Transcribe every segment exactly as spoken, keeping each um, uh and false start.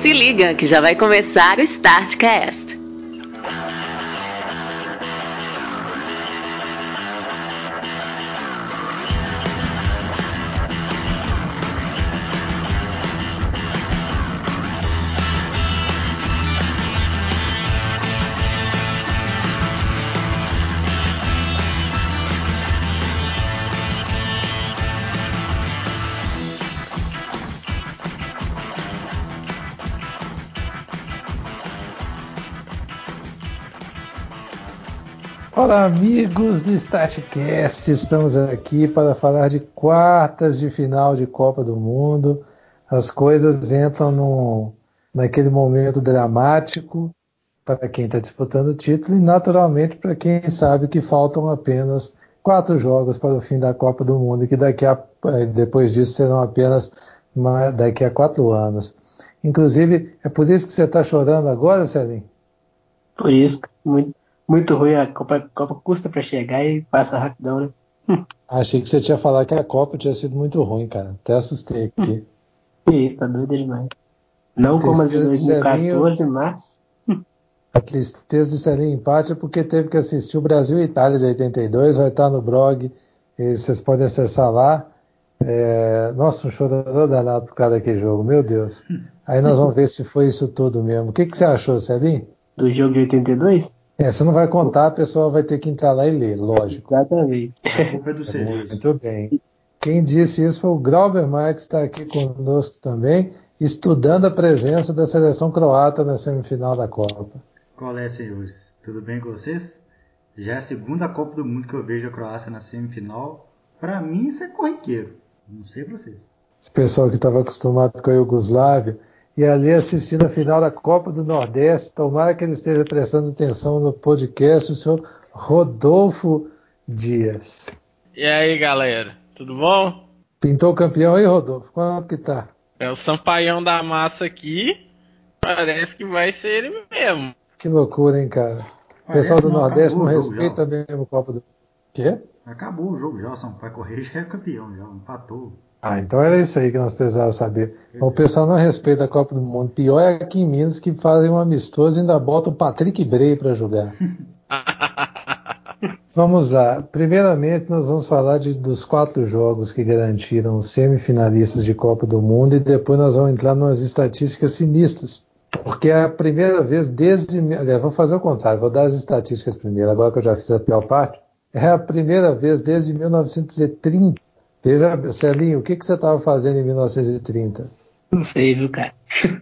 Se liga que já vai começar o StartCast. Olá, amigos do StartCast, estamos aqui para falar de quartas de final de Copa do Mundo. As coisas entram no, naquele momento dramático para quem está disputando o título e, naturalmente, para quem sabe que faltam apenas quatro jogos para o fim da Copa do Mundo e que daqui a, depois disso serão apenas uma, daqui a quatro anos. Inclusive, é por isso que você está chorando agora, Celinho? Por isso, muito. Muito ruim, a Copa, a Copa custa pra chegar e passa rapidão, né? Achei que você tinha falado que a Copa tinha sido muito ruim, cara. Até assustei aqui. Isso, tá doido demais. Não como as de dois mil e quatorze, mas... A tristeza de Celinho empate é porque teve que assistir o Brasil e Itália de oitenta e dois, vai estar no blog, e vocês podem acessar lá. É... Nossa, um chororô danado por causa daquele jogo, meu Deus. Aí nós vamos ver se foi isso tudo mesmo. O que, que você achou, Celinho? Do jogo de oitenta e dois? É, você não vai contar, a pessoa vai ter que entrar lá e ler, lógico. Exatamente. A culpa é do Cerezo. Muito bem. Quem disse isso foi o Grauber Marx, que está aqui conosco também, estudando a presença da seleção croata na semifinal da Copa. Qual é, senhores? Tudo bem com vocês? Já é a segunda Copa do Mundo que eu vejo a Croácia na semifinal. Para mim, isso é corriqueiro. Não sei pra vocês. Esse pessoal que estava acostumado com a Iugoslávia e ali assistindo a final da Copa do Nordeste, tomara que ele esteja prestando atenção no podcast, o senhor Rodolfo Dias. E aí, galera, tudo bom? Pintou o campeão aí, Rodolfo? Quanto que tá? É o Sampaião da massa aqui, parece que vai ser ele mesmo. Que loucura, hein, cara? O pessoal do Nordeste não respeita mesmo a Copa do... Quê? Acabou o jogo já, o Sampaio Correia já é campeão, já empatou. Ah, então era isso aí que nós precisávamos saber. O pessoal não respeita a Copa do Mundo. Pior é aqui em Minas que fazem um amistoso e ainda botam o Patrick Bray para jogar. Vamos lá. Primeiramente, nós vamos falar de, dos quatro jogos que garantiram os semifinalistas de Copa do Mundo e depois nós vamos entrar nas estatísticas sinistras. Porque é a primeira vez desde... Aliás, vou fazer o contrário, vou dar as estatísticas primeiro, agora que eu já fiz a pior parte. É a primeira vez desde mil novecentos e trinta. Veja, Celinho, o que, que você estava fazendo em mil novecentos e trinta? Não sei, viu, cara?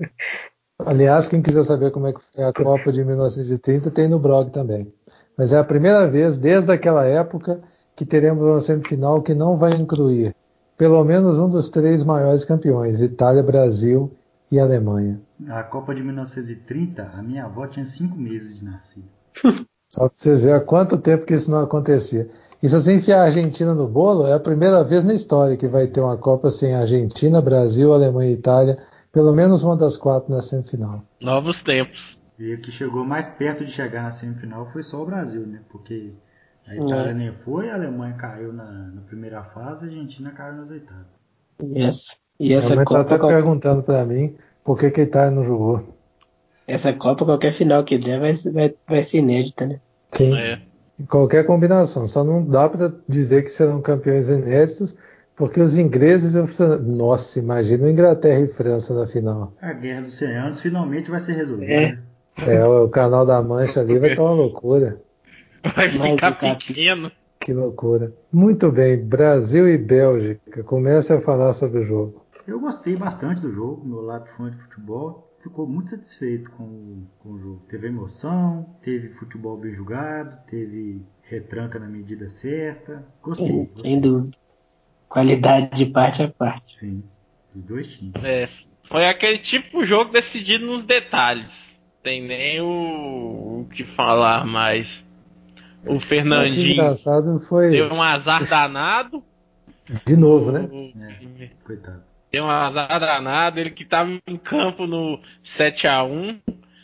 Aliás, quem quiser saber como é que foi a Copa de mil novecentos e trinta, tem no blog também. Mas é a primeira vez, desde aquela época, que teremos uma semifinal que não vai incluir pelo menos um dos três maiores campeões, Itália, Brasil e Alemanha. A Copa de mil novecentos e trinta, a minha avó tinha cinco meses de nascido. Só para vocês verem há quanto tempo que isso não acontecia. E se você enfiar a Argentina no bolo, é a primeira vez na história que vai ter uma Copa sem Argentina, Brasil, Alemanha e Itália, pelo menos uma das quatro na semifinal. Novos tempos. E o que chegou mais perto de chegar na semifinal foi só o Brasil, né? Porque a Itália nem foi, a Alemanha caiu na, na primeira fase, a Argentina caiu nas oitavas. Yes. E essa Minha mãe Copa... tá até perguntando para mim por que, que a Itália não jogou. Essa Copa, qualquer final que der, vai, vai, vai ser inédita, né? Sim. É. Qualquer combinação. Só não dá para dizer que serão campeões inéditos, porque os ingleses... Eu... Nossa, imagina Inglaterra e França na final. A Guerra dos cem anos finalmente vai ser resolvida. É. É, o Canal da Mancha ali vai estar uma loucura. Vai Mas ficar o cara- pequeno. Que loucura. Muito bem, Brasil e Bélgica. Comece a falar sobre o jogo. Eu gostei bastante do jogo, meu lado fã de futebol ficou muito satisfeito com o, com o jogo. Teve emoção, teve futebol bem jogado, teve retranca na medida certa. Gostei. Sem, gostei. sem dúvida. Qualidade de parte a parte. Sim, dos dois times. É, foi aquele tipo de jogo decidido nos detalhes. Tem nem o, o que falar mais. O Eu achei Fernandinho engraçado foi... deu um azar danado. De novo, né? É, coitado. Deu um azar danado, ele que tava em campo no sete a um.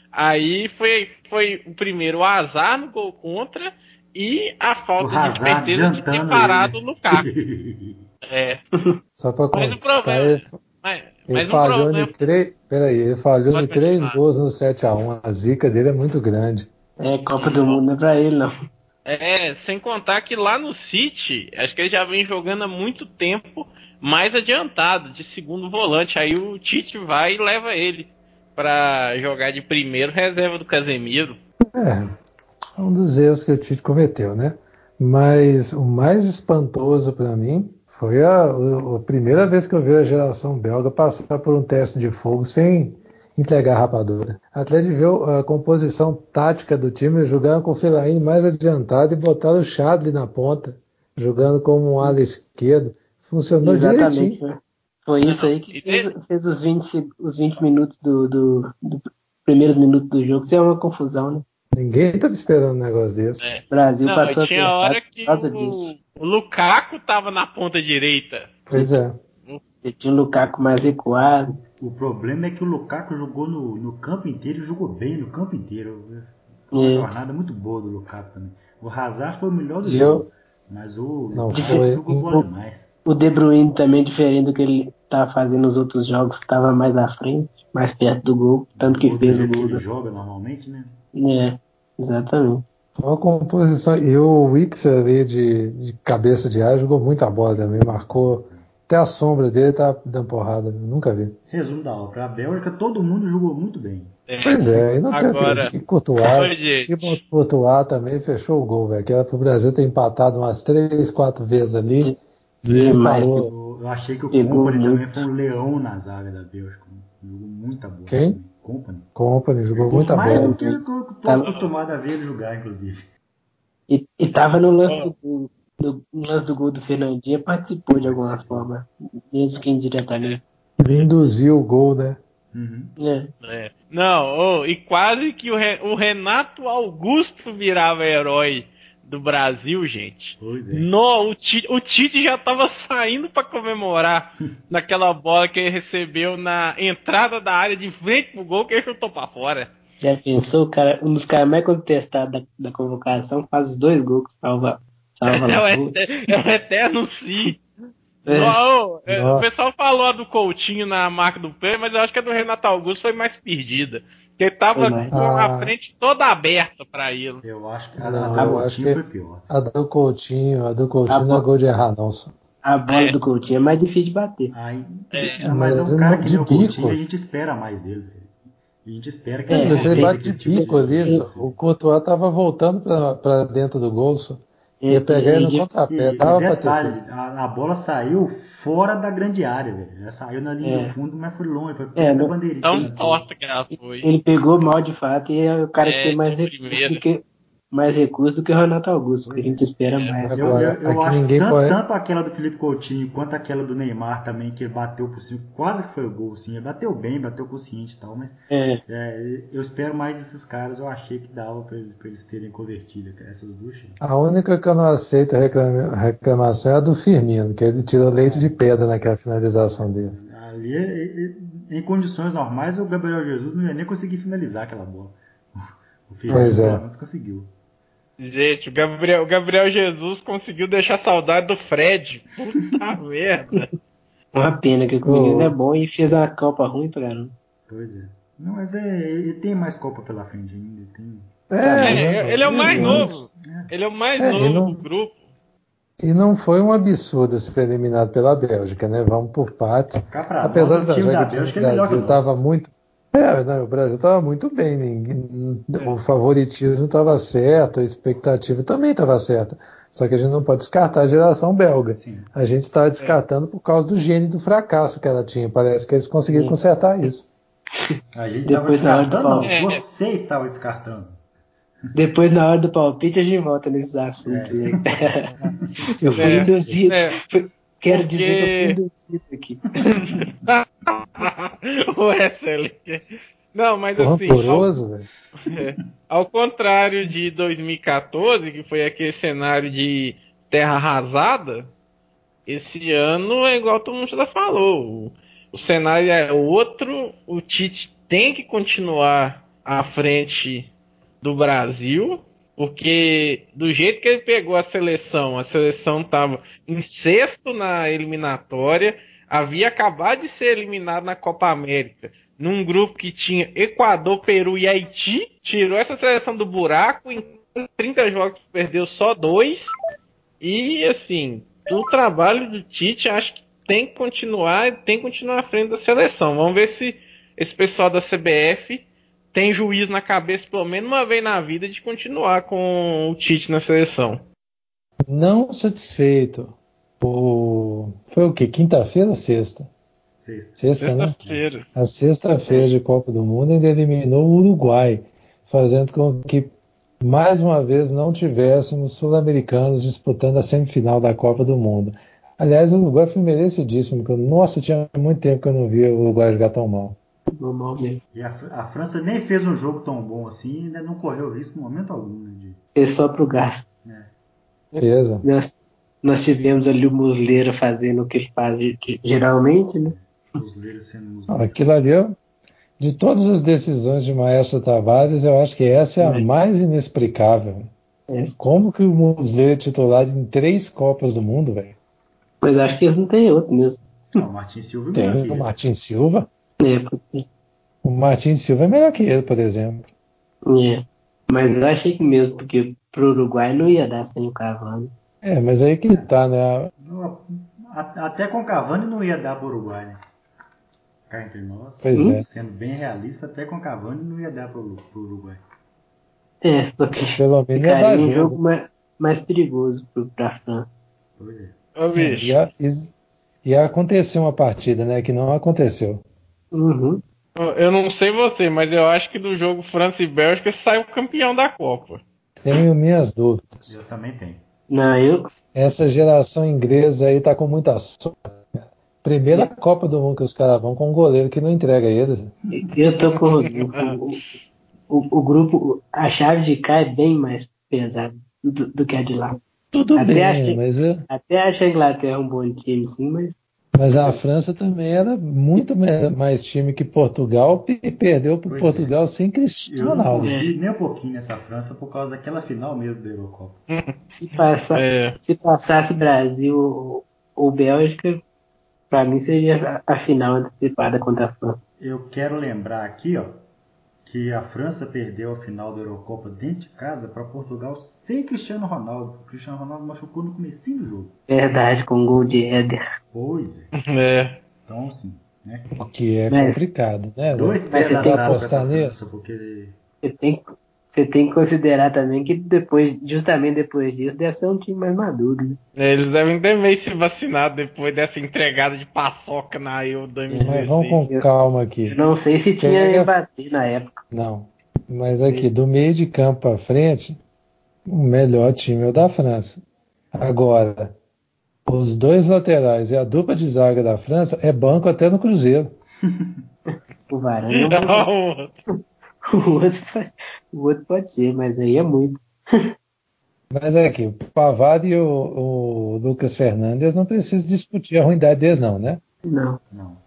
Aí foi, foi o primeiro o azar no gol contra e a falta O de Hazard esperteza de ter jantando parado ele. no carro. É. Só para Mas o constar, problema, Mas, Ele mas um falhou problema... em três. Peraí, ele falhou Pode em três continuar. gols no sete a um. A zica dele é muito grande. É, Copa do Mundo não é pra ele, não. É, sem contar que lá no City, acho que ele já vem jogando há muito tempo mais adiantado, de segundo volante. Aí o Tite vai e leva ele pra jogar de primeiro, reserva do Casemiro. É, é um dos erros que o Tite cometeu, né? Mas o mais espantoso para mim foi a, o- a primeira vez que eu vi a geração belga passar por um teste de fogo sem entregar a rapadura. Até de ver a composição tática do time, jogando com o Fellaini mais adiantado e botaram o Chadli na ponta, jogando como um ala esquerdo. Funcionou Exatamente. direitinho. Foi, foi isso Não, aí que e fez, de- fez os, vinte, seg- os vinte minutos do, do, do primeiros minutos do jogo. Isso é uma confusão, né? Ninguém estava esperando um negócio desse. é. O Brasil Não, e passou tinha apertado hora por que causa o, disso. o Lukaku tava na ponta direita. Pois é. Ele tinha o Lukaku mais recuado. O problema é que o Lukaku jogou no, no campo inteiro e jogou bem no campo inteiro. Foi uma É. jornada muito boa do Lukaku também. O Hazard foi o melhor do E jogo, eu- mas o Não, Lukaku foi- jogou bola demais. O De Bruyne também, diferente do que ele estava fazendo nos outros jogos, estava mais à frente, mais perto do gol, tanto que do fez o jeito que gol. ele né? joga normalmente, né? É, exatamente. Uma composição. E o Witzel ali de, de cabeça de ar jogou muita bola também, marcou. Até a sombra dele tá dando porrada, eu nunca vi. Resumo da obra. A Bélgica, todo mundo jogou muito bem. É. Pois é, e não tem Agora, e Courtois, Oi, gente. Thibaut Courtois também fechou o gol, velho. Que era pro Brasil ter empatado umas três, quatro vezes ali. E ele Demais. parou. Eu, eu achei que o Pegou Company muito. também foi um leão na zaga da Bélgica. Jogou muita bola. Quem? também. Company. Company, jogou muita Mais bola. do que eu tô Tava- acostumado a ver ele jogar, inclusive. E, e tava no lance Ó. do, do, no lance do gol do Fernandinho, participou de alguma forma, mesmo que indiretamente. Ele induziu o gol, né? Uhum. É. É. Não, ô, e quase que o, Re- o Renato Augusto virava herói do Brasil, gente. Pois é. No, o, Tite, o Tite já tava saindo pra comemorar naquela bola que ele recebeu na entrada da área de frente pro gol que ele chutou pra fora. Já pensou, o cara, um dos caras mais contestados da, da convocação faz os dois gols que salva, salva É o, lá. eter- é o eterno sim. É. Não, é, o Nossa. pessoal falou a do Coutinho na marca do pé, mas eu acho que a do Renato Augusto foi mais perdida. Porque ele tava Foi mais. com a Ah. frente toda aberta pra ele. Eu acho que a, Não, a do eu acho Coutinho que- foi pior. A do Coutinho, a do Coutinho A não é bo- gol de errar, não. Só. A bola É. do Coutinho é mais difícil de bater. Aí, É. não, mas é Mas um cara não que de nem o Coutinho, bico. a gente espera mais dele. velho. A gente espera que É, ele Mas ele tem- bate de aquele tipo bico ali, de- só. O Courtois tava voltando pra, pra dentro do gol, só. É, Ia pegar ele no é, é, contrapé, E, e dava pra ter detalhe, feito. a, a bola saiu fora da grande área, velho. Ela saiu na linha É. do fundo, mas foi longe, foi É, perto da não- bandeirinha. Tão né? torta que ela foi. Ele pegou mal de fato e é o cara que É, tem mais de recurso primeira. do que mais recurso do que o Renato Augusto, que a gente espera É. mais. Eu, Agora, eu, eu aqui acho que ninguém tanto, pode- tanto aquela do Felipe Coutinho quanto aquela do Neymar também, que ele bateu por cima, quase que foi o gol, sim. Ele bateu bem, bateu consciente e tal, mas É, é, eu espero mais desses caras. Eu achei que dava pra, ele- pra eles terem convertido essas duas chances. A única que eu não aceito reclama- reclamação é a do Firmino, que ele tirou leite de pedra naquela finalização dele. Ali, é- é- em condições normais, o Gabriel Jesus não ia nem conseguir finalizar aquela bola. O Firmino, Pois é. pelo menos, conseguiu. Gente, o Gabriel, o Gabriel Jesus conseguiu deixar saudade do Fred. Puta merda. uma pena que o Oh. menino é bom e fez a Copa ruim pra caramba. Pois é. Não, mas é, ele tem mais Copa pela frente ainda. Tem... É, É, ele é o mais e- novo. Ele é o mais É, e novo não- do grupo. E não foi um absurdo ser eliminado pela Bélgica, né? Vamos por partes. Cá pra Apesar nós, o da time já da que o time Bélgica do é melhor que Brasil o nosso. estava muito. É, não, o Brasil estava muito bem. Ninguém, o favoritismo estava certo, a expectativa também estava certa. Só que a gente não pode descartar a geração belga. Sim. A gente estava descartando por causa do gênio do fracasso que ela tinha. Parece que eles conseguiram Sim. consertar isso. A gente estava Depois, na hora do descartando, não. pau- Você estava descartando. Depois, na hora do palpite, a gente volta nesses assuntos. Né? Eu fui É, induzido. é. fui- Quero Porque- dizer que eu fui induzido aqui. O excelente. Não, mas Foi assim, ao, rancoroso, velho. é, ao contrário de dois mil e quatorze, que foi aquele cenário de terra arrasada, esse ano é igual todo mundo já falou. O, o cenário é outro, o Tite tem que continuar à frente do Brasil, porque do jeito que ele pegou a seleção, a seleção estava em sexto na eliminatória, havia acabado de ser eliminado na Copa América, num grupo que tinha Equador, Peru e Haiti, tirou essa seleção do buraco, em trinta jogos perdeu só dois, e assim, o trabalho do Tite acho que tem que continuar, tem que continuar à frente da seleção. Vamos ver se esse pessoal da C B F tem juízo na cabeça pelo menos uma vez na vida de continuar com o Tite na seleção. Não satisfeito. O... Foi o quê? Quinta-feira ou sexta? Sexta. Sexta, né? Sexta-feira. A sexta-feira de Copa do Mundo ainda eliminou o Uruguai, fazendo com que mais uma vez não tivéssemos sul-americanos disputando a semifinal da Copa do Mundo. Aliás, o Uruguai foi merecidíssimo, porque, nossa, tinha muito tempo que eu não via o Uruguai jogar tão mal. Normal mesmo. E a, a França nem fez um jogo tão bom assim, ainda não correu risco em momento algum. Né, de... Fez só pro gasto. É. Fez. Nós, nós tivemos ali o Muslera fazendo o que ele faz de- de- geralmente, né? Muslera sendo Não, Muslera. aquilo ali, eu- de todas as decisões de Maestro Tavares, eu acho que essa é a É. mais inexplicável. É. Como que o Muslera é titular em três Copas do Mundo, velho? Mas acho que eles não têm outro mesmo. Não, o Martin Silva é melhor Tem que o ele. Martin Silva. É, porque, O Martin Silva é melhor que ele, por exemplo. é. Mas eu achei que mesmo, porque pro Uruguai não ia dar sem o Cavani. É, mas aí que tá, né? Não, a- Até com o Cavani não ia dar pro Uruguai, né? Cá entre nós. Pois é. Sendo bem realista, até com o Cavani não ia dar pro, pro Uruguai. É, só que Pelo menos ia ficaria dar um jogo. jogo mais, mais perigoso pro, pra França. Pois é. Ô, bicho. Ia, ia acontecer uma partida, né? Que não aconteceu. Uhum. Eu não sei você, mas eu acho que do jogo França e Bélgica sai o campeão da Copa. Tenho minhas dúvidas. Eu também tenho. Não, eu, Essa geração inglesa aí tá com muita sorte. Primeira Copa do Mundo que os caras vão com um goleiro que não entrega eles. eu tô com o Rodrigo. O, o, o grupo, a chave de cá é bem mais pesada do, do que a de lá. Tudo Até bem, achei- mas, é- Até acho a Inglaterra um bom time, sim, mas mas a França também era muito me- mais time que Portugal e perdeu para Pois Portugal sem Eu Cristiano não Ronaldo. confio nem um pouquinho nessa França por causa daquela final mesmo da Eurocopa. se, passar, É. se passasse Brasil ou, ou Bélgica, pra mim seria a, a final antecipada contra a França. Eu quero lembrar aqui, ó, que a França perdeu a final da Eurocopa dentro de casa para Portugal sem Cristiano Ronaldo. O Cristiano Ronaldo machucou no comecinho do jogo. Verdade, com gol de Éder. Pois é. É. Então, assim, né? O que é Mas- complicado, né? Dois Mas pés você tem atrás que para essa apostar França, nisso? porque Você tem, você tem que considerar também que depois, justamente depois disso, deve ser um time mais maduro, né? Eles devem ter meio se vacinado depois dessa entregada de paçoca na Euro Mas vamos com dois mil e dezesseis. calma aqui. Eu não sei se tinha Pega- Mbappé na época. Não. Mas aqui, do meio de campo para frente, o melhor time é o da França. Agora, os dois laterais e a dupla de zaga da França é banco até no Cruzeiro. O Varane é um bom. O outro, pode, o outro pode ser, mas aí é muito. Mas aqui, o Pavard e o, o Lucas Fernandes não precisam discutir a ruindade deles, não, né? Não. não.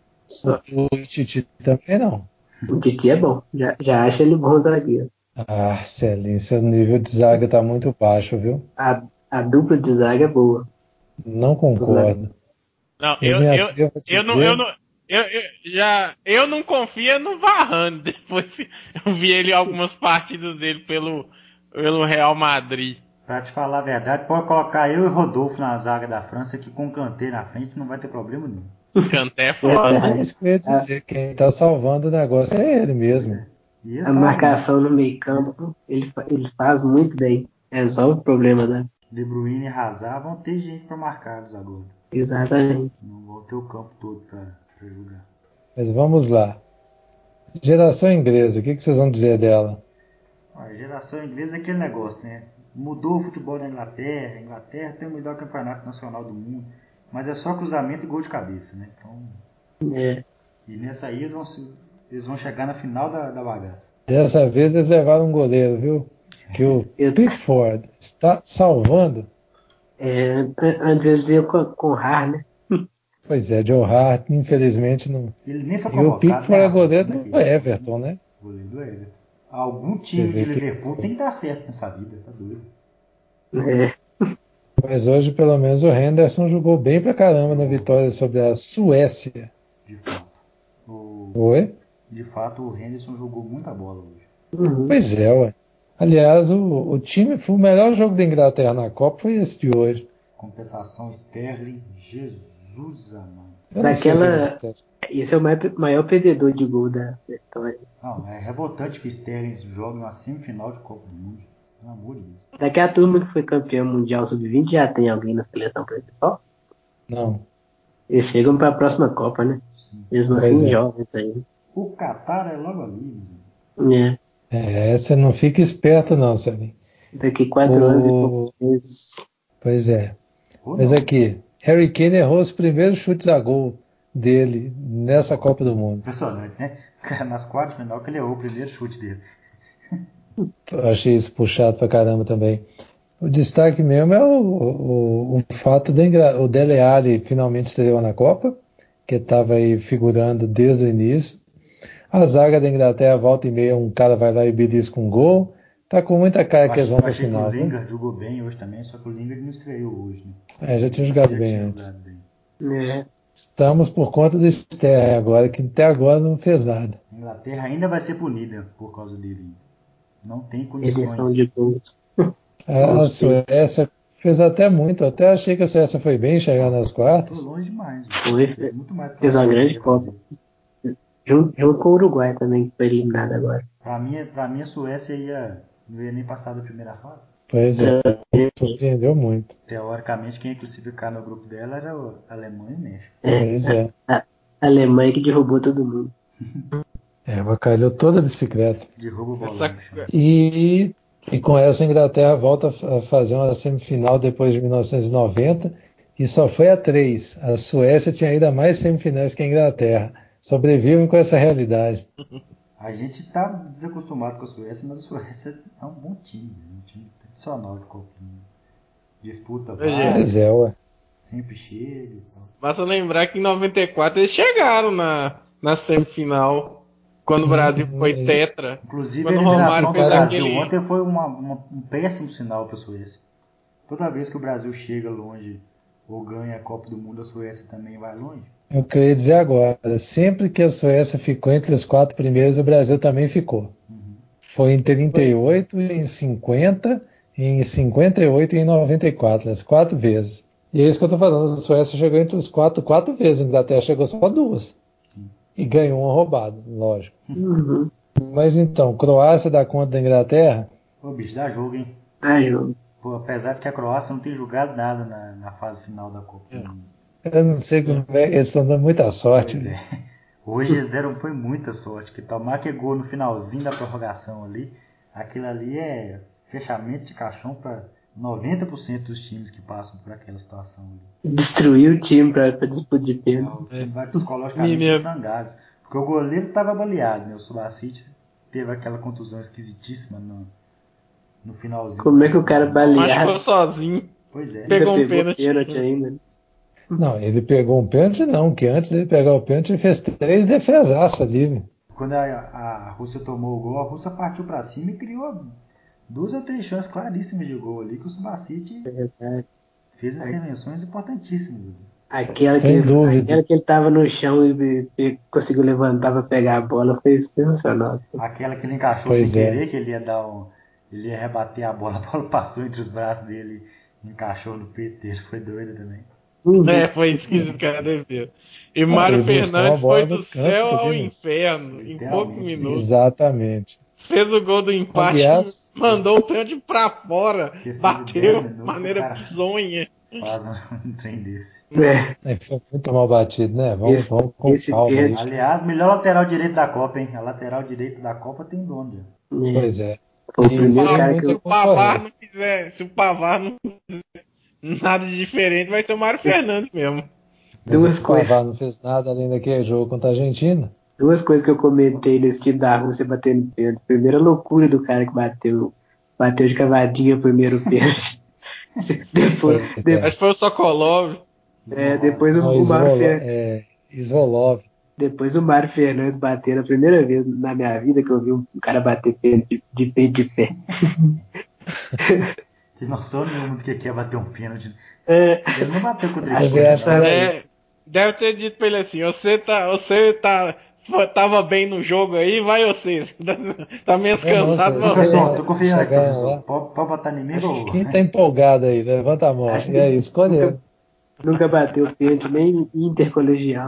O Titi também não. O Titi é bom. Já, já acho ele bom zagueiro. Ah, Celinho, seu nível de zaga tá muito baixo, viu? A, a dupla de zaga é boa. Não concordo. Não, Eu eu, me eu, atrevo a te eu, não, dizer- eu, não, eu, eu, já, eu não confio no Varane. Depois eu vi ele em algumas partidas dele pelo, pelo Real Madrid. Pra te falar a verdade, pode colocar eu e Rodolfo na zaga da França, que com o Kanté na frente não vai ter problema nenhum. Kanté é foda. É isso que eu ia dizer. Quem tá salvando o negócio é ele mesmo. E A essa marcação no meio campo, ele, fa- ele faz muito bem. Resolve o problema da. De Bruyne e Hazard vão ter gente pra marcá-los agora. Exatamente. Não vão ter o campo todo pra, pra jogar. Mas vamos lá. Geração inglesa, o que, que vocês vão dizer dela? A geração inglesa é aquele negócio, né? Mudou o futebol da Inglaterra. A Inglaterra tem o melhor campeonato nacional do mundo. Mas é só cruzamento e gol de cabeça, né? Então, É. e nessa aí eles vão, se- eles vão chegar na final da, da bagaça. Dessa vez eles levaram um goleiro, viu? Que o Eu- Pickford está salvando. É, an- antes eles iam com, com o Har, né? Pois é, Joe Hart, infelizmente não. Ele nem foi E o convocado, Pickford né, é rapaz? goleiro Como é do que é? Everton, né? Goleiro do Everton. Algum time Você vê de que- Liverpool tem que dar certo nessa vida, tá doido. É. Mas hoje, pelo menos, o Henderson jogou bem pra caramba na vitória sobre a Suécia. De fato. O... Oi? De fato, o Henderson jogou muita bola hoje. Uhum. Pois é, ué. Aliás, o, o time, foi o melhor jogo da Inglaterra na Copa foi esse de hoje. Compensação Sterling, Jesus amado. Eu não sei o que Daquela. acontece. Esse é o maior, maior perdedor de gol da história. Não, é revoltante que o Sterling jogue uma semifinal de Copa do Mundo. Pelo amor de Deus. Daquela turma que foi campeão mundial sub vinte, já tem alguém na seleção principal? Não. Eles chegam para a próxima Copa, né? Sim. Mesmo Pois assim, é. jovens aí. O Qatar é logo ali. Né? É. É, você não fica esperto não, Salim. Daqui quatro O- anos e poucos meses. Pois é. Ou Mas não. aqui, Harry Kane errou os primeiros chutes a gol dele nessa Copa do Mundo. Impressionante, né? Nas quartas de final que ele errou o primeiro chute dele. Eu achei isso puxado pra caramba também. O destaque mesmo é o, o, o fato de o Dele Alli finalmente estreou na Copa, que estava aí figurando desde o início. A zaga da Inglaterra volta e meia, um cara vai lá e belisca um gol. Tá com muita cara que eles vão Eu pra achei que final. o Viu? Lingard jogou bem hoje também, só que o Lingard não estreou hoje, né? É, já tinha jogado Já bem tinha antes. jogado bem. É. Estamos por conta do Sterling agora, que até agora não fez nada. A Inglaterra ainda vai ser punida por causa dele. Não tem Redenção condições. de gols. A, a Suécia fez até muito. Até achei que a Suécia foi bem chegar nas Foi quartas. longe demais. Foi, Fez muito mais do que fez a uma Inglaterra grande ia Copa. fazer. Junto, junto com o Uruguai também, que foi eliminado agora. Pra mim, pra mim a Suécia ia, não ia nem passar da primeira fase. Pois é, surpreendeu muito. Teoricamente, quem ia classificar no grupo dela era a Alemanha e o México. Pois é. A Alemanha que derrubou todo mundo. É, avacalhou toda a bicicleta. Derruba o bolão Essa- no chão. E, e com essa a Inglaterra volta a fazer uma semifinal depois de mil novecentos e noventa e só foi a três. A Suécia tinha ido a mais semifinais que a Inglaterra. Sobrevivem com essa realidade. A gente tá desacostumado com a Suécia, mas a Suécia é um bom time. Um time tradicional de Copa do Mundo. Disputa Ô, vagas, Pois é, ué. sempre chega e tal. Basta lembrar que em noventa e quatro eles chegaram na, na semifinal, quando o Brasil foi Hum, tetra. Inclusive Quando a o Romário eliminação do fez Brasil aquele... ontem foi uma, uma- um péssimo sinal para a Suécia. Toda vez que o Brasil chega longe ou ganha a Copa do Mundo, a Suécia também vai longe. É o que eu ia dizer agora. Sempre que a Suécia ficou entre os quatro primeiros, o Brasil também ficou. Uhum. Foi em trinta e oito, em cinquenta, em cinquenta e oito e em noventa e quatro, as quatro vezes. E é isso que eu estou falando, a Suécia chegou entre os quatro, quatro vezes, a Inglaterra chegou só duas. Sim. E ganhou uma roubada, lógico. Uhum. Mas então, Croácia dá conta da Inglaterra? Ô bicho, dá jogo, hein? Ah, jogo. Pô, apesar de que a Croácia não tem jogado nada na, na fase final da Copa do É. Mundo. Eu não sei como é, eles estão dando muita sorte. Pois né? é. Hoje eles deram foi muita sorte, que tomar que gol no finalzinho da prorrogação ali, aquilo ali é fechamento de caixão para noventa por cento dos times que passam por aquela situação ali. Destruiu o time pra, pra disputa de pênalti. O time vai psicologicamente Menino. em frangalhos. Porque o goleiro estava baleado, né? O Subacite teve aquela contusão esquisitíssima no, no finalzinho. Como é que o cara Machucou baleado sozinho. Pois é. Pegou um ainda pênalti. pênalti ainda? Não, ele pegou um pênalti, não, que antes dele pegar o pênalti, ele fez três defesaças ali. Né? Quando a, a Rússia tomou o gol, a Rússia partiu para cima e criou duas ou três chances claríssimas de gol ali que o Subacite É verdade. fez intervenções importantíssimas. Aquela que, Sem ele, dúvida. aquela que ele tava no chão e, e conseguiu levantar pra pegar a bola foi sensacional. Aquela que ele encaixou Pois sem é. querer, que ele ia dar um. Ele ia rebater a bola, a bola passou entre os braços dele e encaixou no peito dele. Foi doido também. Uhum. É, foi isso que o cara defendeu. E Ah, Mário ele buscou uma Fernandes bola foi no do canto céu ao ali, né? inferno em poucos Literalmente. minutos. Exatamente. Fez o gol do empate, Aliás, mandou o pênalti pra fora, Questão de bateu dez de minutos, maneira o cara- bizonha. Faz um, um trem desse. É, aí foi muito mal batido, né? Vamos, Esse- vamos com esse calma aí. pênalti- Aliás, melhor lateral direito da Copa, hein? A lateral direita da Copa tem dono, já. é, Pois é. foi o E primeiro sem cara que muita Se eu, o Pavar não concorrência. quiser, se o Pavar não fizer nada de diferente, vai ser o Mário Fernandes mesmo. Mas Duas o coisas. Pavar não fez nada além daquele jogo contra a Argentina. duas coisas que eu comentei nesse time da Rússia batendo pênalti. Primeiro, a loucura do cara que bateu, bateu de cavadinha o primeiro pênalti. depois, Pois de- é. Acho que foi o Sokolov. é, depois o, Não, o Mário Isvolo, Fer- é, Isvolov. depois o Mário Fernandes batendo a primeira vez na minha vida que eu vi um cara bater pênalti de, de pé de pé. Tem noção nenhuma do que é bater um pênalti. É, Ele não bateu contra Acho esse que essa- É, deve ter dito pra ele assim, você tá. Você tá. Tava bem no jogo aí, vai você. Tá menos É, não, cansado, você- Professor, É, tô confiando aqui, chegar professor. lá. Pode, pode botar em mim ou... Quem tá empolgado aí? Levanta a mão. Acho E aí, que escolheu. nunca bateu pênalti nem intercolegial.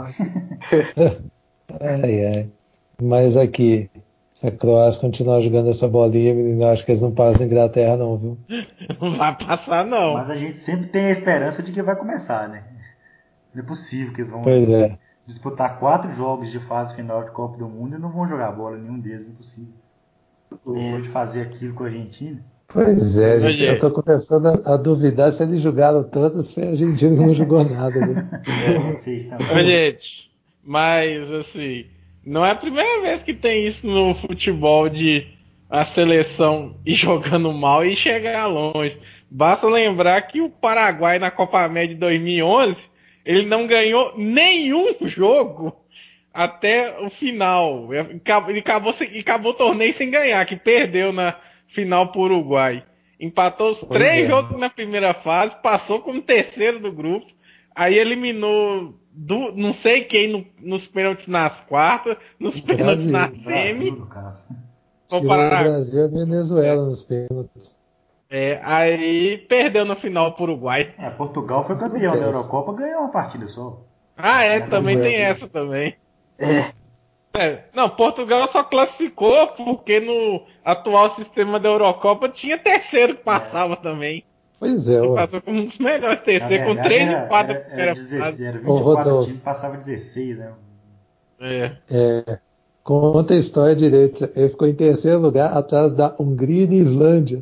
Ai, ai. Mas aqui, se a Croácia continuar jogando essa bolinha, menino, eu acho que eles não passam a Inglaterra, não, viu? não vai passar não. Mas a gente sempre tem a esperança de que vai começar, né? Não é possível que eles vão Pois é. disputar quatro jogos de fase final de Copa do Mundo e não vão jogar bola, nenhum deles, impossível. Depois de fazer aquilo com a Argentina. Pois é, gente. Hoje- Eu tô começando a, a duvidar se eles jogaram tantos, foi a Argentina que não jogou nada, viu? Pode ser isso também. Ô, gente, mas assim, não é a primeira vez que tem isso no futebol de a seleção ir jogando mal e chegar longe. Basta lembrar que o Paraguai na Copa América de dois mil e onze, ele não ganhou nenhum jogo até o final. Ele acabou, sem- acabou o torneio sem ganhar, que perdeu na final pro Uruguai. Empatou os Pois três é. jogos na primeira fase, passou como terceiro do grupo, aí eliminou do, não sei quem no- nos pênaltis nas quartas, nos pênaltis Brasil. na Brasil, semi. no caso. Foi o Tirou o Paraguai. Brasil e a Venezuela nos pênaltis. É, aí perdeu na final pro Uruguai. É, Portugal foi campeão da Acontece. Eurocopa, ganhou uma partida só. Ah, é, Pois também é. tem essa também. É, É, não, Portugal só classificou porque no atual sistema da Eurocopa tinha terceiro que passava também. Pois é, Que ué. passou como um dos melhores Na terceiro, com verdade, três era, empates era, na era, primeira dezesseis, fase. era Ô, vinte e quatro Rodolfo. times, passava dezesseis, né? É. É, conta a história direito. Ele ficou em terceiro lugar atrás da Hungria e da Islândia.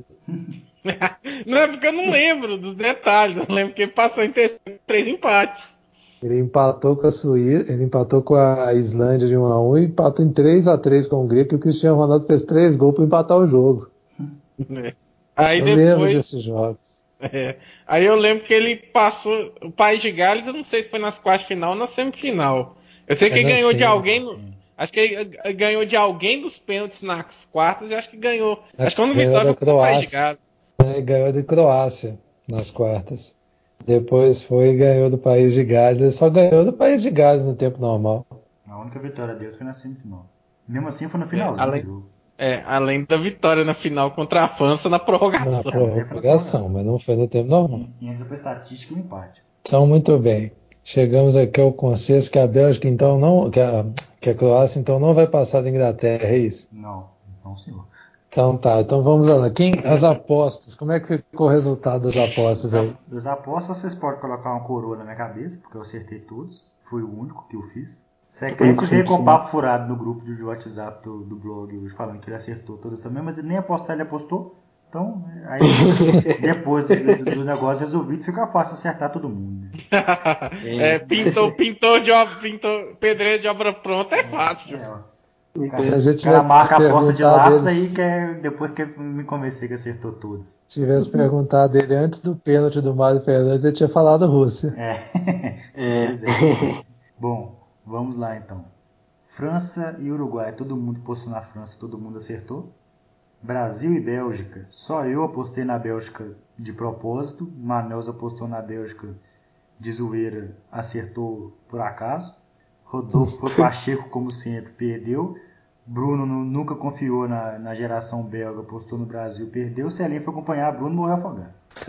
Não é porque eu não lembro dos detalhes, eu lembro que ele passou em terceiro, com três empates. Ele empatou com a Suíça, ele empatou com a Islândia de um a um e empatou em três a três com a Hungria, que o Cristiano Ronaldo fez três gols para empatar o jogo. É. Aí eu lembro depois. desses jogos. É. Aí eu lembro que ele passou. O País de Gales, eu não sei se foi nas quartas de final ou na semifinal. Eu sei que É ele na ganhou de semi. alguém. no- Acho que ele eh, ganhou de alguém dos pênaltis nas quartas e acho que ganhou. Acho que quando Ganhou vitória da foi pro País de Croácia. Gales. Né, ganhou de Croácia nas quartas. Depois foi e ganhou do País de Gales. Ele só ganhou do País de Gales no tempo normal. A única vitória deles foi na semifinal. Mesmo assim, foi no É, finalzinho além, do jogo. é, além da vitória na final contra a França na prorrogação. Na prorrogação, mas não foi no tempo normal. E entra pra estatística e um empate. Então, muito bem. Chegamos aqui ao consenso que a Bélgica, então, não. Que a, que a Croácia, então, não vai passar da Inglaterra, é isso? Não, não, senhor. Então tá, então vamos lá. Quem, as apostas, como é que ficou o resultado das apostas aí? Das apostas, vocês podem colocar uma coroa na minha cabeça, porque eu acertei todos. Fui o único que eu fiz. Secrete veio com papo furado no grupo de WhatsApp do, do blog hoje, falando que ele acertou todas também, mas ele nem apostar, ele apostou. Então, aí depois do, do, do negócio resolvido, fica fácil acertar todo mundo. É, pintou, pintou de obra, pintou, pedreiro de obra pronta é fácil. É, ó. Se a O cara, gente o cara tivesse marca a aposta de perguntado lápis ele- aí, que é depois que me convencer que acertou todos. tivesse perguntado ele antes do pênalti do Mário Fernandes, ele tinha falado Rússia. É. é. Pois é. Bom, vamos lá então. França e Uruguai, todo mundo postou na França, todo mundo acertou. Brasil e Bélgica, só eu apostei na Bélgica de propósito. Manaus apostou na Bélgica de zoeira, acertou por acaso. Rodolfo foi Pacheco, como sempre, perdeu. Bruno nu- nunca confiou na, na geração belga, apostou no Brasil, perdeu. Celinho foi acompanhar Bruno, morreu afogado.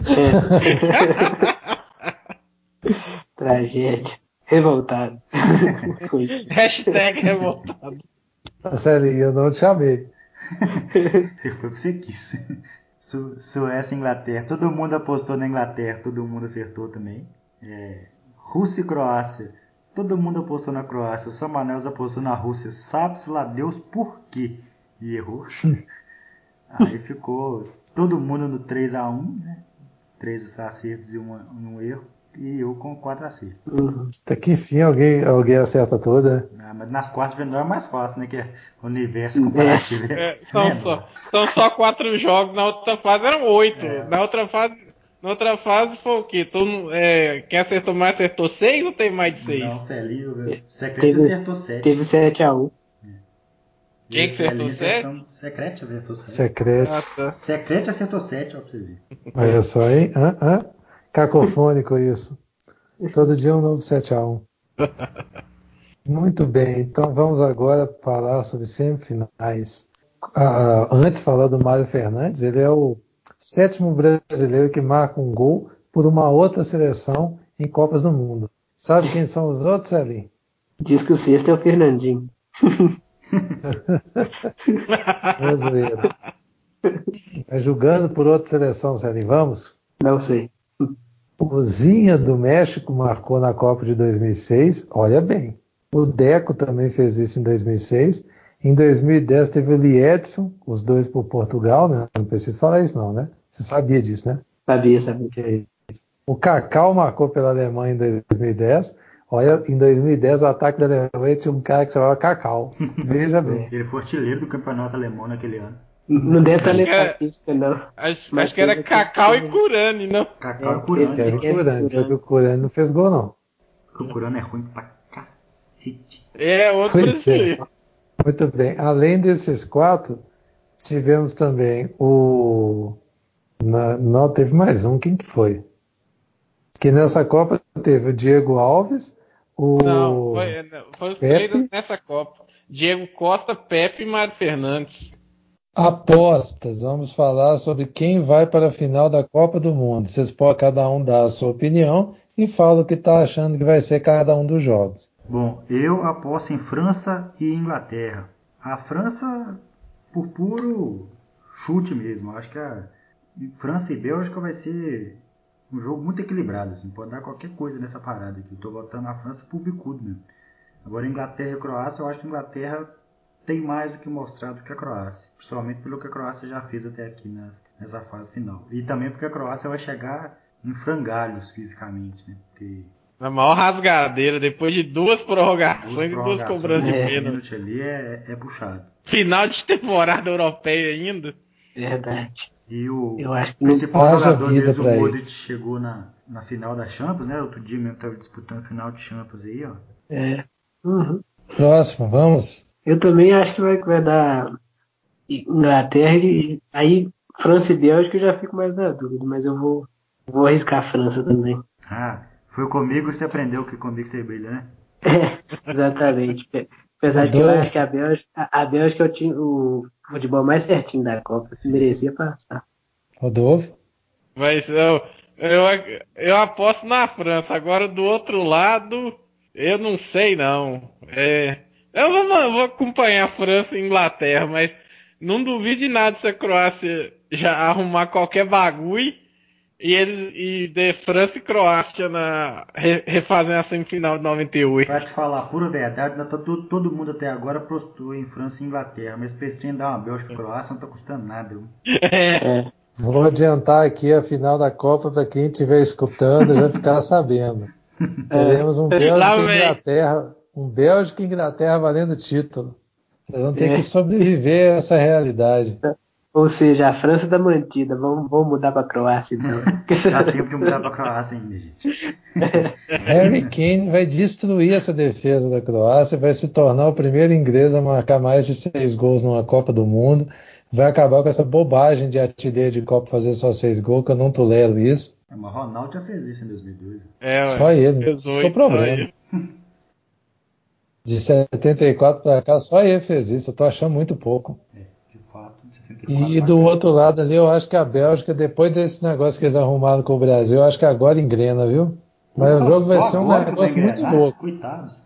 Tragédia. Revoltado. Foi. Hashtag revoltado. Sério, eu não te chamei. Foi porque você quis. Su Suécia e Inglaterra, todo mundo apostou na Inglaterra, todo mundo acertou também. É, Rússia e Croácia, todo mundo apostou na Croácia, só Manaus apostou na Rússia, sabe-se lá Deus por quê, e errou. Aí ficou todo mundo no três a um, né? três acertos e um, um erro, e eu com quatro acertos. Uhum. Até que enfim alguém, alguém acerta toda. Ah, mas nas quartas de final é mais fácil, né? Que é o universo comparativo. É, são, só, são só quatro jogos, na outra fase eram oito. É. Na outra fase, na outra fase foi o quê? Todo, é, quem acertou mais acertou seis ou tem mais de seis? Não, Celinho, Secreto Teve- acertou sete. Teve sete a um. Quem que acertou sete? Secrete acertou sete. Secrete. Ah, tá. Secrete acertou sete, ó, pra você ver. Olha só, hein? Hã? Hã? Cacofônico isso. Todo dia um novo sete a um. Muito bem, então vamos agora falar sobre semifinais. Ah, antes de falar do Mário Fernandes, ele é o sétimo brasileiro que marca um gol por uma outra seleção em Copas do Mundo. Sabe quem são os outros, ali? Diz que o sexto é o Fernandinho. É zoeira. Vai julgando por outra seleção, Celinho. Vamos? Não sei. O Zinha do México marcou na Copa de dois mil e seis. Olha bem. O Deco também fez isso em dois mil e seis. Em dois mil e dez teve o Liedson, os dois por Portugal, né? Não preciso falar isso não, né? Você sabia disso, né? Sabia, sabia. Que é isso. O Kaká marcou pela Alemanha em dois mil e dez. Olha, em dois mil e dez o ataque da Alemanha tinha um cara que chamava Cacau. Veja bem. Ele foi artilheiro do campeonato alemão naquele ano. Não deve estar na Acho que era- estatística, não. Acho, Mas acho que era teve- Cacau teve- e Curani, não? Cacau É, e Curani. teve- Kevin Curani, só que o Curani não fez gol, não. O Curani é ruim pra cacete. É, outro Pois é. brasileiro. Muito bem. Além desses quatro, tivemos também o... Na... Não, teve mais um. Quem que foi? Que nessa Copa teve o Diego Alves, o... Não, foi, não, foi os Pepe? três nessa Copa. Diego Costa, Pepe e Mário Fernandes. Apostas. Vamos falar sobre quem vai para a final da Copa do Mundo. Vocês podem cada um dar a sua opinião e fala o que está achando que vai ser cada um dos jogos. Bom, eu aposto em França e Inglaterra. A França, por puro chute mesmo. Acho que a França e Bélgica vai ser um jogo muito equilibrado. Assim. Pode dar qualquer coisa nessa parada aqui. Eu tô votando na França por bicudo mesmo. Agora, Inglaterra e Croácia, eu acho que a Inglaterra tem mais do que mostrar do que a Croácia. Principalmente pelo que a Croácia já fez até aqui nessa fase final. E também porque a Croácia vai chegar em frangalhos fisicamente, né? Porque Na maior rasgadeira, depois de duas prorrogações duas e duas prorrogações cobranças de de pênalti. pênalti ali é, é puxado. Final de temporada europeia ainda. Verdade. E o Eu acho que não principal haja jogador vida deles, o pra Modric, eles. chegou na, na final da Champions, né? Outro dia mesmo estava disputando a final de Champions aí, ó. é. Uhum. Próximo, vamos? Eu também acho que vai, vai dar Inglaterra e aí França e Bélgica eu já fico mais na dúvida, mas eu vou, vou arriscar a França também. Ah, foi comigo que você aprendeu que comigo você brilha, né? Exatamente. Apesar de que eu Rodolfo. acho que a Bélgica, a, a Bélgica é o, time, o futebol mais certinho da Copa, que merecia passar. Rodolfo? Mas eu, eu, eu aposto na França. Agora do outro lado, eu não sei não. É, eu vou, eu vou acompanhar a França e Inglaterra, mas não duvide nada se a Croácia já arrumar qualquer bagulho e eles e de França e Croácia na re, refazendo a semifinal de noventa e oito. Pra te falar a pura verdade, todo, todo mundo até agora apostou em França e Inglaterra, mas pra esse trem dar uma Bélgica e Croácia não tá custando nada. Viu? É. Vou adiantar aqui a final da Copa para quem estiver escutando já ficar sabendo. Teremos um Bélgica e Inglaterra, um Bélgica e Inglaterra valendo título. Vocês vão ter É. que sobreviver a essa realidade. Ou seja, a França tá mantida. Vamos, vamos mudar pra Croácia então. Dá tempo de mudar pra Croácia ainda, gente. Harry Kane vai destruir essa defesa da Croácia, vai se tornar o primeiro inglês a marcar mais de seis gols numa Copa do Mundo. Vai acabar com essa bobagem de artilheiro de Copa fazer só seis gols, que eu não tolero isso. Mas o Ronaldo já fez isso em dois mil e dois. É, Só ué, ele, fez isso que é o oito, problema. só De setenta e quatro para cá, só ele fez isso. Eu tô achando muito pouco. É, de fato, de setenta e quatro E pra do cá. outro lado ali, eu acho que a Bélgica, depois desse negócio que eles arrumaram com o Brasil, eu acho que agora engrena, viu? Mas o Não, jogo vai só ser um agora que negócio vai muito engrenar? louco. Coitados.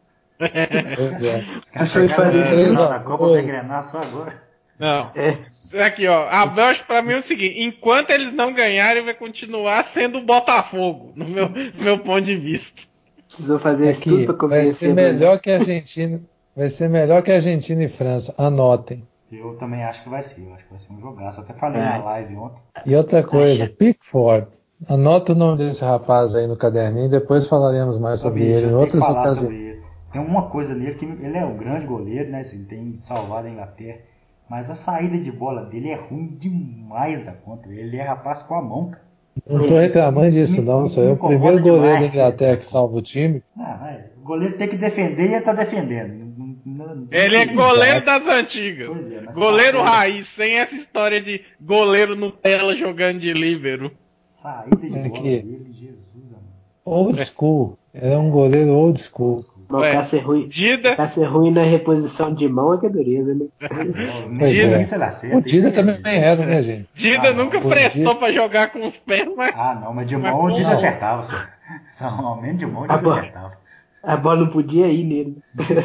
Pois é. Os caras Isso aí chegaram faz nesse três final a da Copa dois. vai engrenar só agora. Não. É. Aqui, ó. A Bélgica pra mim é o seguinte: enquanto eles não ganharem, vai continuar sendo o Botafogo, no meu, no meu ponto de vista. Precisou fazer isso tudo Aqui, pra vai convencer. ser melhor que a Argentina. Vai ser melhor que a Argentina e França. Anotem. Eu também acho que vai ser. Eu acho que vai ser um jogaço. Eu até falei É. na live ontem. E outra coisa, Pickford. Anota o nome desse rapaz aí no caderninho, depois falaremos mais sobre Bicho, ele em eu tenho que outras falar ocasiões. sobre ele. Tem uma coisa nele que ele é o grande goleiro, né? Assim, tem salvado a Inglaterra. Mas a saída de bola dele é ruim demais da conta. Ele é rapaz com a mão, cara. Não estou reclamando disso, me- não. me Sou eu o incomoda primeiro goleiro da demais. Inglaterra que salva o time. Ah, vai. O goleiro tem que defender e ele tá defendendo. Não não, Ele é goleiro das antigas. Pois é, mas goleiro saída, raiz, sem essa história de goleiro Nutella jogando de líbero. saída de bola Aqui. dele, Jesus, amor. Old school. Ele é um goleiro old school. Mas o Ué, cara ser ruim, Dida, o cara ser ruim na reposição de mão é que é dureza, né? Pois Nem é. isso ele acerta, O isso Dida é- também era, né, gente? Dida Ah, nunca não, prestou Dida- pra jogar com os pés, mas. Ah, não, mas de Mas mão o Dida não. acertava, senhor. Normalmente de mão o Ah, Dida bom. acertava. A bola não podia ir nele.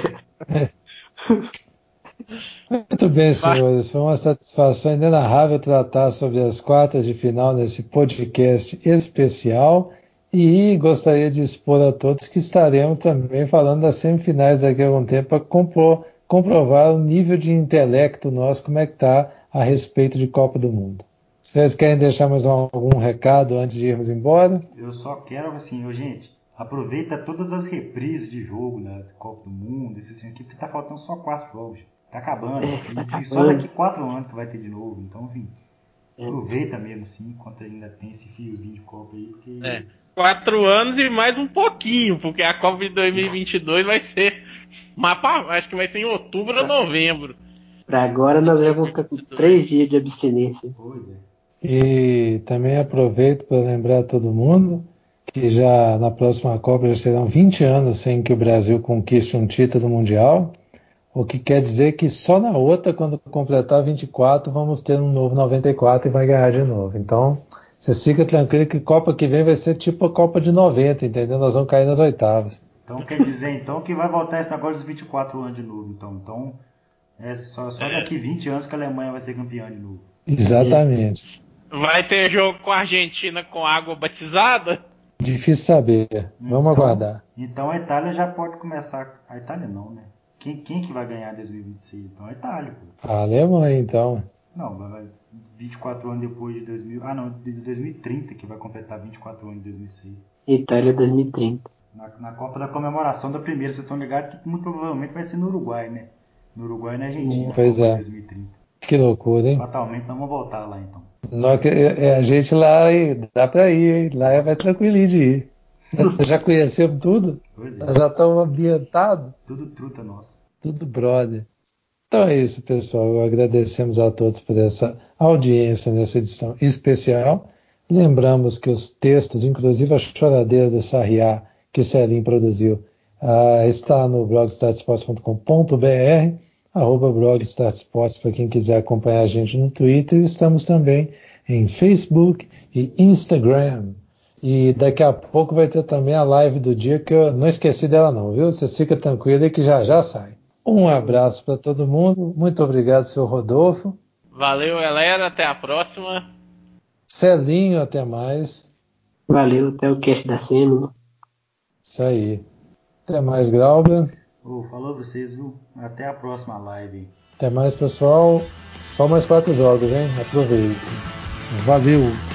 Muito bem, senhores. Foi uma satisfação inenarrável tratar sobre as quartas de final nesse podcast especial. E gostaria de expor a todos que estaremos também falando das semifinais daqui a algum tempo para compro- comprovar o nível de intelecto nosso, como é que está a respeito de Copa do Mundo. Vocês querem deixar mais um- algum recado antes de irmos embora? Eu só quero assim, ô, gente, aproveita todas as reprises de jogo, né? Copa do Mundo, esses aqui, porque tá faltando só quatro jogos. Tá acabando. É, tá e acabando. só daqui quatro anos que vai ter de novo. Então, assim, É. aproveita mesmo, assim, enquanto ainda tem esse fiozinho de Copa aí, porque. É, quatro anos e mais um pouquinho, porque a Copa de dois mil e vinte e dois vai ser. Mapa, acho que vai ser em outubro ou novembro. Pra agora nós já vamos ficar com três dias de abstinência. Pois é. E também aproveito para lembrar a todo mundo que já na próxima Copa já serão vinte anos sem que o Brasil conquiste um título mundial, o que quer dizer que só na outra, quando completar vinte e quatro, vamos ter um novo noventa e quatro e vai ganhar de novo. Então, você fica tranquilo que Copa que vem vai ser tipo a Copa de noventa, entendeu? Nós vamos cair nas oitavas. Então quer dizer então que vai voltar esse negócio dos vinte e quatro anos de novo, então. Então é só, só daqui vinte anos que a Alemanha vai ser campeã de novo. Exatamente. Vai ter jogo com a Argentina com água batizada? Difícil saber. Vamos Então- aguardar. Então a Itália já pode começar. A Itália não, né? Quem, quem que vai ganhar dois mil e vinte e seis? Então a Itália, pô. A Alemanha, então. Não, vai, vai vinte e quatro anos depois de dois mil. Ah, não, de dois mil e trinta que vai completar vinte e quatro anos de dois mil e seis. Itália dois mil e trinta. Na, na Copa da comemoração da primeira, vocês estão ligados que muito provavelmente vai ser no Uruguai, né? No Uruguai e na Argentina, Pois Copa é. de dois mil e trinta. Que loucura, hein? Fatalmente nós vamos voltar lá então. Nós que- é, a gente lá, hein, dá pra ir, hein? Lá vai tranquilinho de ir. Já conhecemos tudo? Pois é, Nós já estamos ambientados? tudo truta nossa. Tudo brother. Então é isso, pessoal. Agradecemos a todos por essa audiência nessa edição especial. Lembramos que os textos, inclusive a choradeira do Sarriá, que Celim produziu, ah, está no blog startsports ponto com ponto b r, arroba blog startsports para quem quiser acompanhar a gente no Twitter. Estamos também em Facebook e Instagram. E daqui a pouco vai ter também a live do dia, que eu não esqueci dela não, viu? Você fica tranquilo aí que já já sai. Um abraço para todo mundo. Muito obrigado, seu Rodolfo. Valeu, galera. Até a próxima. Celinho, até mais. Valeu, até o cast da Semi. Isso aí. Até mais, Glauber. Ô, falou pra vocês, viu? Até a próxima live. Até mais, pessoal. Só mais quatro jogos, hein? Aproveitem. Valeu.